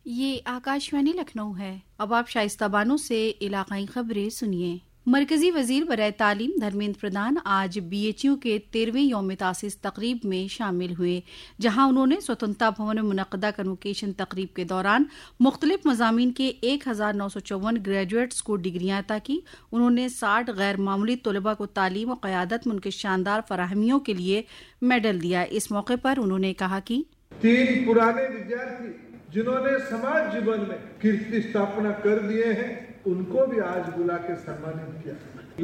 ये आकाशवाणी लखनऊ है। अब आप शाइस्ता बानो से इलाकाई खबरें सुनिए। मरकजी वजीर बराए तालीम धर्मेंद्र प्रधान आज BHU के 13वें यौम तासीस तकरीब में शामिल हुए, जहां उन्होंने स्वतंत्रता भवन में मुनक्कदा कन्वोकेशन तकरीब के दौरान मुख्तलिफ मज़ामीन के 1954 ग्रेजुएट्स को डिग्रियां अता की। उन्होंने 60 गैर मामूली तलबा को तालीम और क़यादत में उनके शानदार फराहमियों के लिए मेडल दिया। इस मौके पर उन्होंने कहा कि 3 पुराने विद्यार्थी जिन्होंने समाज जीवन में कीर्ति स्थापना कर दिए हैं, उनको भी आज बुला के सम्मानित किया।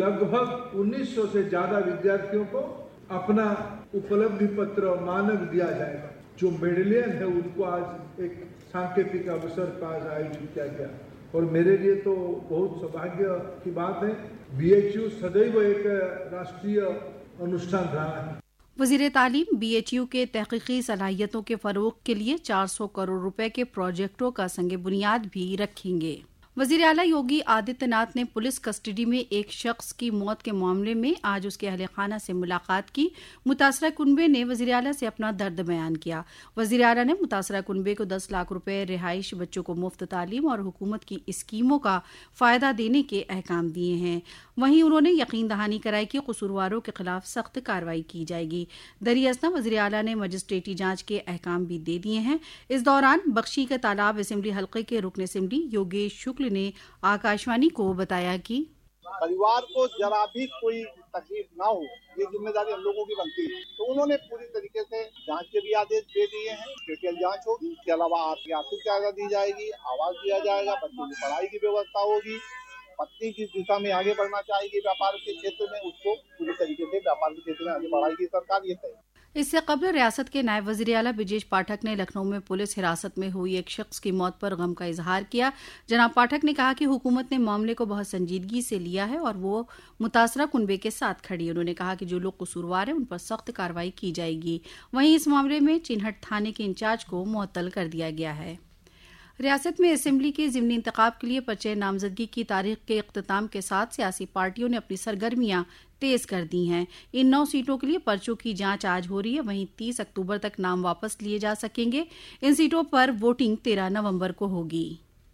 लगभग 1900 से ज्यादा विद्यार्थियों को अपना उपलब्धि पत्र मानक दिया जाएगा। जो मेडलियन है उनको आज एक सांकेतिक अवसर पर आज आयोजित किया गया और मेरे लिए तो बहुत सौभाग्य की बात है। BHU सदैव एक राष्ट्रीय अनुष्ठान रहा है। वज़ीर तालीम BHU के तहकीकी सलाहियतों के फ़रोग़ के लिए 400 करोड़ रुपए के प्रोजेक्टों का संग बुनियाद भी रखेंगे। वज़ीर आला योगी आदित्यनाथ ने पुलिस कस्टडी में एक शख्स की मौत के मामले में आज उसके अहले खाना से मुलाकात की। मुतासरा कुनबे ने वज़ीर आला से अपना दर्द बयान किया। वज़ीर आला ने मुतासरा कुनबे को 10 लाख रुपए, रिहाइश, बच्चों को मुफ्त तालीम और हुकूमत की स्कीमों का फ़ायदा देने के अहकाम दिए हैं। वहीं उन्होंने यकीन दहानी कराई कि कसूरवारों के खिलाफ सख्त कार्रवाई की जाएगी। दरी असना वज़ीर आला ने मजिस्ट्रेटी जांच के अहकाम भी दे दिए हैं। इस दौरान बख्शी के तालाब असेंबली हल्के के रुकन असेंबली योगेश शुक्ल ने आकाशवाणी को बताया कि परिवार को जरा भी कोई तकलीफ ना हो, ये जिम्मेदारी हम लोगों की बनती है। तो उन्होंने पूरी तरीके से जांच के भी आदेश दे दिए हैं। डिटेल जांच होगी, इसके अलावा आर्थिक सहायता दी जाएगी, आवास दिया जाएगा, बच्चों की पढ़ाई की व्यवस्था होगी। पत्नी जिस दिशा में आगे बढ़ना चाहेगी व्यापार के क्षेत्र में, उसको पूरी तरीके से व्यापार के क्षेत्र में आगे बढ़ाएगी सरकार, ये तय। इससे कबल रियासत के नायब वज़ीर आला ब्रिजेश पाठक ने लखनऊ में पुलिस हिरासत में हुई एक शख्स की मौत पर गम का इजहार किया। जनाब पाठक ने कहा कि हुकूमत ने मामले को बहुत संजीदगी से लिया है और वो मुतासरा कुनबे के साथ खड़ी है। उन्होंने कहा कि जो लोग कसूरवार हैं उन पर सख्त कार्रवाई की जाएगी। वहीं इस मामले में चिन्हट थाने के इंचार्ज को मुअत्तल कर दिया गया है। रियासत में असेंबली के ज़िमनी इंतखाब के लिए पर्चे नामजदगी की तारीख के इख्तिताम के साथ सियासी पार्टियों ने अपनी सरगर्मियां तेज कर दी हैं। इन 9 सीटों के लिए पर्चों की जांच आज हो रही है। वहीं 30 अक्टूबर तक नाम वापस लिए जा सकेंगे। इन सीटों पर वोटिंग 13 नवंबर को होगी।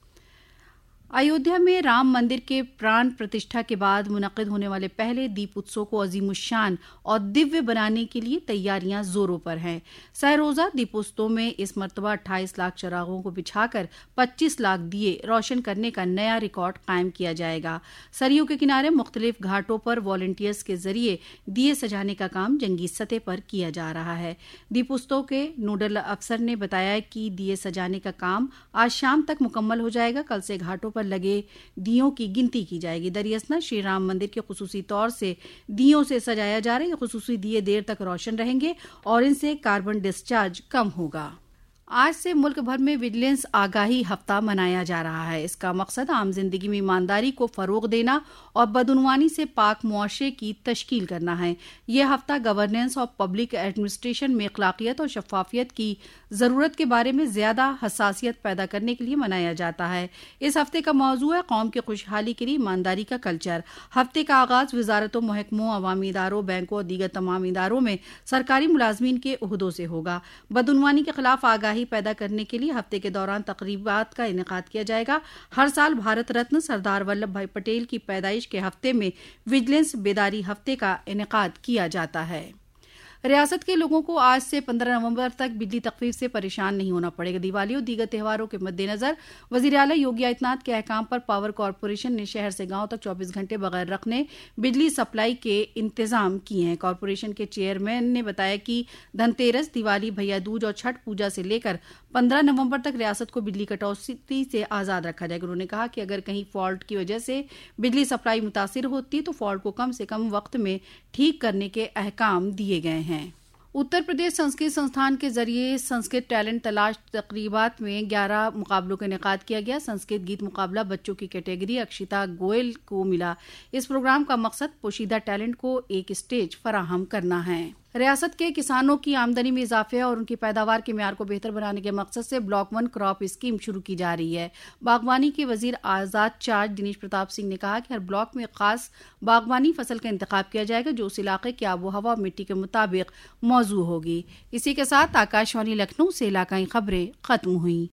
अयोध्या में राम मंदिर के प्राण प्रतिष्ठा के बाद मुनक्किद होने वाले पहले दीप उत्सव को अजीमुशान और दिव्य बनाने के लिए तैयारियां जोरों पर हैं। सहरोजा दीपोत्सव में इस मरतबा 28 लाख चिरागों को बिछाकर 25 लाख दिए रोशन करने का नया रिकॉर्ड कायम किया जाएगा। सरयू के किनारे मुख्तलिफ घाटों पर वॉलंटियर्स के जरिए दिए सजाने का काम जंगी सतह पर किया जा रहा है। दीपोत्सव के नोडल अफसर ने बताया कि दिए सजाने का काम आज शाम तक मुकम्मल हो जाएगा। कल से घाटों पर लगे दियों की गिनती की जाएगी। दरियासना श्री राम मंदिर के खुसूसी तौर से दियों से सजाया जा रहा है। ये खुसूसी दिए देर तक रोशन रहेंगे और इनसे कार्बन डिस्चार्ज कम होगा। आज से मुल्क भर में विजिलेंस आगाही हफ्ता मनाया जा रहा है। इसका मकसद आम जिंदगी में ईमानदारी को फरोग देना और बदउनवानी से पाक मुआशरे की तश्कील करना है। यह हफ्ता गवर्नेंस और पब्लिक एडमिनिस्ट्रेशन में अखलाकियत और शफाफियत की जरूरत के बारे में ज्यादा हसासियत पैदा करने के लिए मनाया जाता है। इस हफ्ते का मौजू है कौम की खुशहाली के लिए ईमानदारी का कल्चर। हफ्ते का आगाज वजारतों, महकमों, अवामी इदारों, बैंकों और दीगर तमाम इदारों में सरकारी मुलाजमीन के उहदों से होगा। बदउनवानी के खिलाफ आगाही पैदा करने के लिए हफ्ते के दौरान तकरीबात का इनेकाद किया जाएगा। हर साल भारत रत्न सरदार वल्लभ भाई पटेल की पैदाइश के हफ्ते में विजिलेंस बेदारी हफ्ते का इनेकाद किया जाता है। रियासत के लोगों को आज से 15 नवंबर तक बिजली तखफीफ से परेशान नहीं होना पड़ेगा। दिवाली और दीगर त्योहारों के मद्देनजर वज़ीर आला योगी आदित्यनाथ के अहकाम पर पावर कॉरपोरेशन ने शहर से गांव तक 24 घंटे बगैर रखने बिजली सप्लाई के इंतजाम किए हैं। कॉरपोरेशन के चेयरमैन ने बताया कि धनतेरस, दिवाली, भैया दूज और छठ पूजा से लेकर 15 नवंबर तक रियासत को बिजली कटौती से आज़ाद रखा जाएगा। उन्होंने कहा कि अगर कहीं फॉल्ट की वजह से बिजली सप्लाई मुतासिर होती है तो फॉल्ट को कम से कम वक्त में ठीक करने के अहकाम दिए गए हैं। उत्तर प्रदेश संस्कृत संस्थान के जरिए संस्कृत टैलेंट तलाश तकरीबात में 11 मुकाबलों का इनेकाद किया गया। संस्कृत गीत मुकाबला बच्चों की कैटेगरी अक्षिता गोयल को मिला। इस प्रोग्राम का मकसद पोशीदा टैलेंट को एक स्टेज फराहम करना है। रियासत के किसानों की आमदनी में इजाफे और उनकी पैदावार के म्यार को बेहतर बनाने के मकसद से ब्लॉक 1 क्रॉप स्कीम शुरू की जा रही है। बागवानी के वजीर आजाद चार्ज दिनेश प्रताप सिंह ने कहा कि हर ब्लॉक में खास बागवानी फसल का इंतखाब किया जाएगा जो उस इलाके की आबो हवा और मिट्टी के मुताबिक मौजू होगी। इसी के साथ आकाशवाणी लखनऊ से इलाकाई खबरें खत्म हुई।